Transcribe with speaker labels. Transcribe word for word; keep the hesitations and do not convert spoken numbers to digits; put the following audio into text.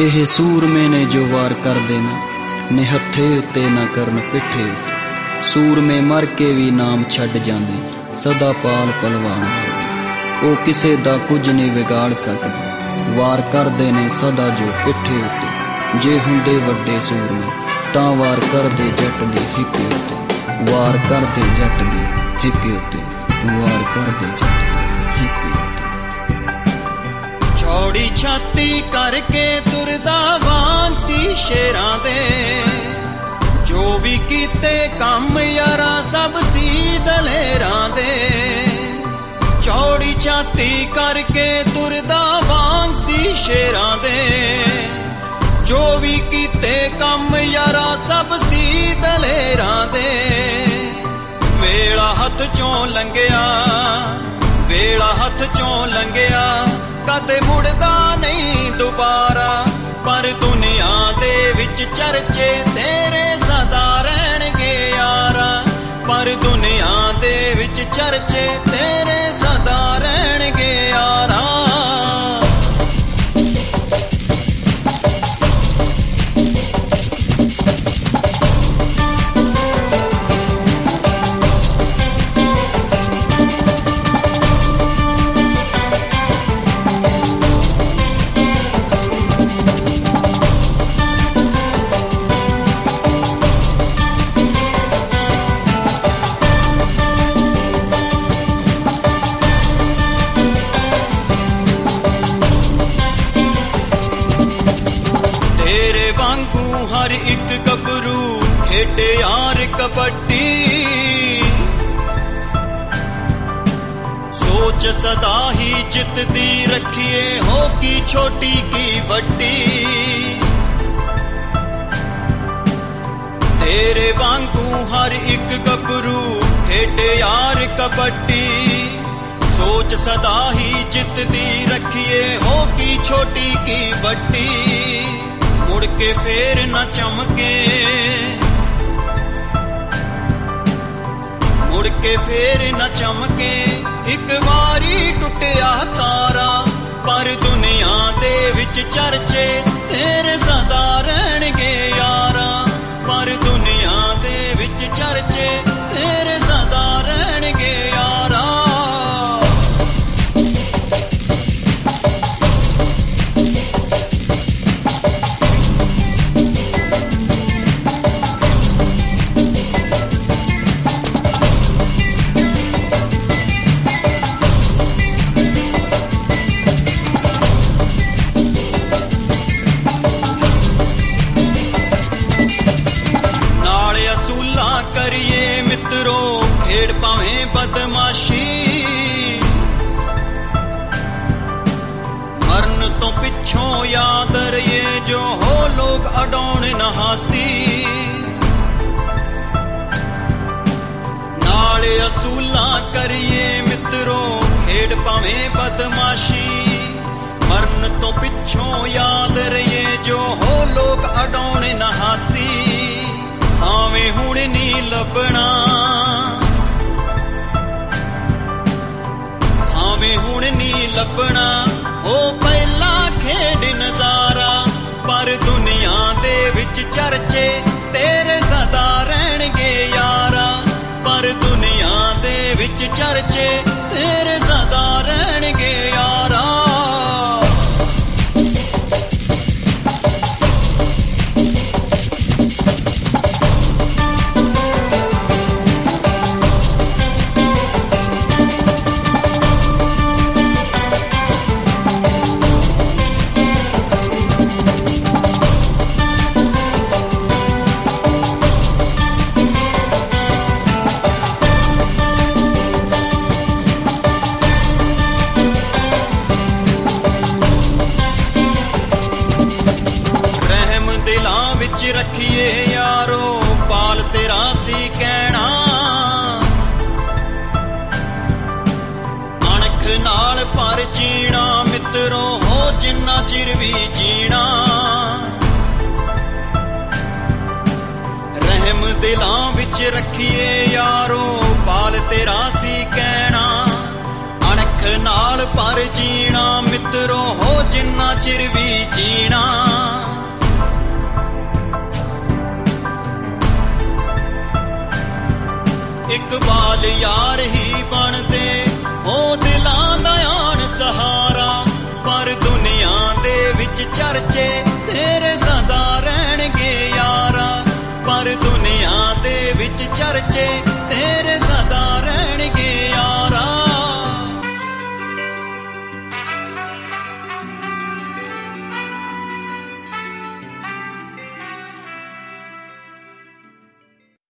Speaker 1: ਇਹ ਸੂਰਮੇ ਨੇ ਜੋ ਵਾਰ ਕਰਦੇ ਨਾ ਨਿਹੱਥੇ ਉੱਤੇ ਨਾ ਕਰਨ ਪਿੱਠੇ ਉੱਤੇ। ਸੂਰਮੇ ਮਰ ਕੇ ਵੀ ਨਾਮ ਛੱਡ ਜਾਂਦੇ, ਸਦਾ ਪਾਲ ਪਲਵਾਨ ਉਹ ਕਿਸੇ ਦਾ ਕੁਝ ਨਹੀਂ ਵਿਗਾੜ ਸਕਦੇ। ਵਾਰ ਕਰਦੇ ਨੇ ਸਦਾ ਜੋ ਪਿੱਠੇ ਉੱਤੇ, ਜੇ ਹੁੰਦੇ ਵੱਡੇ ਸੂਰਮੇ ਤਾਂ ਵਾਰ ਕਰਦੇ ਜੱਟ ਦੀ ਹਿੱਕ ਉੱਤੇ। ਵਾਰ ਕਰਦੇ ਜੱਟ ਦੀ ਹਿੱਕ ਉੱਤੇ, ਵਾਰ ਕਰਦੇ ਜੱਟ ਦੀ ਹਿੱਕ ਉੱਤੇ।
Speaker 2: ਚੌੜੀ ਛਾਤੀ ਕਰਕੇ ਤੁਰਦਾ ਵਾਂਗ ਸੀ ਸ਼ੇਰਾਂ ਦੇ, ਜੋ ਵੀ ਕੀਤੇ ਕੰਮ ਯਾਰਾਂ ਸਭ ਸੀ ਦਲੇਰਾਂ ਦੇ। ਚੌੜੀ ਛਾਤੀ ਕਰਕੇ ਤੁਰਦਾ ਵਾਂਗ ਸੀ ਸ਼ੇਰਾਂ ਦੇ, ਜੋ ਵੀ ਕੀਤੇ ਕੰਮ ਯਾਰਾਂ ਸਭ ਸੀ ਦਲੇਰਾਂ ਦੇ। ਵੇਲਾ ਹੱਥ ਚੋਂ ਲੰਘਿਆ, ਵੇਲਾ ਹੱਥ ਚੋਂ ਲੰਘਿਆ, ਕਦੇ ਮੁੜਦਾ ਨਹੀਂ ਦੁਬਾਰਾ। ਪਰ ਦੁਨੀਆ ਦੇ ਵਿੱਚ ਚਰਚੇ ਤੇਰੇ ਸਦਾ ਰਹਿਣਗੇ ਯਾਰਾ। ਪਰ ਦੁਨੀਆ ਦੇ ਵਿੱਚ ਚਰਚੇ ਤੇਰੇ ਸਦਾ ਰਹਿਣਗੇ ਯਾਰਾ। ਹਰ ਇੱਕ ਗੱਭਰੂ ਖੇਡੇ ਯਾਰ ਕਬੱਡੀ, ਸੋਚ ਸਦਾ ਹੀ ਜਿੱਤਦੀ ਰੱਖੀਏ ਹੋ ਕੀ ਛੋਟੀ ਕੀ ਵੱਡੀ। ਤੇਰੇ ਵਾਂਗੂ ਹਰ ਇੱਕ ਗੱਭਰੂ ਖੇਡੇ ਯਾਰ ਕਬੱਡੀ, ਸੋਚ ਸਦਾ ਹੀ ਜਿੱਤਦੀ ਰੱਖੀਏ ਹੋ ਕੀ ਛੋਟੀ ਕੀ ਵੱਡੀ। ਮੁੜ ਕੇ ਫੇਰ ਨਾ ਚਮਕੇ, ਮੁੜ ਕੇ ਫੇਰ ਨਾ ਚਮਕੇ, ਇੱਕ ਵਾਰੀ ਟੁੱਟਿਆ ਤਾਰਾ। ਪਰ ਦੁਨੀਆ ਦੇ ਵਿੱਚ ਚਰਚੇ ਤੇਰੇ ਸਦਾ ਰਹਿਣਗੇ ਯਾਰਾ। ਪਰ ਦੁਨੀਆ ਦੇ ਵਿੱਚ ਚਰਚੇ ਤੇਰੇ ਸਦਾ ਰਹਿਣਗੇ ਯਾਰਾ। ਖੇਡ ਭਾਵੇਂ ਬਦਮਾਸ਼ੀ, ਮਰਨ ਤੋਂ ਪਿੱਛੋਂ ਯਾਦ ਰਹੀਏ ਜੋ ਹੋ ਲੋਕ ਅਡਾਉਣ ਨਾ ਹਾਸੀ। ਨਾਲ ਅਸੂਲਾਂ ਕਰੀਏ ਮਿੱਤਰੋ ਖੇਡ ਭਾਵੇਂ ਬਦਮਾਸ਼ੀ, ਮਰਨ ਤੋਂ ਪਿੱਛੋਂ ਯਾਦ ਰਹੀਏ ਜੋ ਹੋ ਲੋਕ ਅਡਾਉਣ ਨਾ ਹਾਸੀ। ਭਾਵੇਂ ਹੁਣ ਨੀ ਲੱਭਣਾ, ਭਾਵੇਂ ਹੁਣ ਨੀ ਲੱਭਣਾ ਉਹ ਪਹਿਲਾ ਖੇਡ ਨਜ਼ਾਰਾ। ਪਰ ਦੁਨੀਆ ਦੇ ਵਿੱਚ ਚਰਚੇ ਤੇਰੇ ਸਦਾ ਰਹਿਣਗੇ ਯਾਰਾ। ਪਰ ਦੁਨੀਆ ਦੇ ਵਿੱਚ ਚਰਚੇ ਤੇਰੇ ਸਦਾ ਰਹਿਣਗੇ ਯਾਰਾ। ਰੱਖੀਏ ਯਾਰੋ ਪਾਲ ਤੇਰਾ ਸੀ ਕਹਿਣਾ, ਅਣਖ ਨਾਲ ਪਰ ਜੀਣਾ ਮਿੱਤਰੋ ਹੋ ਜਿੰਨਾ ਚਿਰ ਵੀ ਜੀਣਾ। ਰਹਿਮ ਦਿਲਾਂ ਵਿੱਚ ਰੱਖੀਏ ਯਾਰੋ ਪਾਲ ਤੇਰਾ ਸੀ ਕਹਿਣਾ, ਅਣਖ ਨਾਲ ਪਰ ਜੀਣਾ ਮਿੱਤਰੋ ਹੋ ਜਿੰਨਾ ਚਿਰ ਵੀ ਜੀਣਾ। ਇਕਬਾਲ ਯਾਰ ਹੀ ਬਣਦੇ, ਉਹ ਦਿਲਾਂ ਦਾ ਆਣ ਸਹਾਰਾ। ਪਰ ਦੁਨੀਆ ਦੇ ਵਿੱਚ ਚਰਚੇ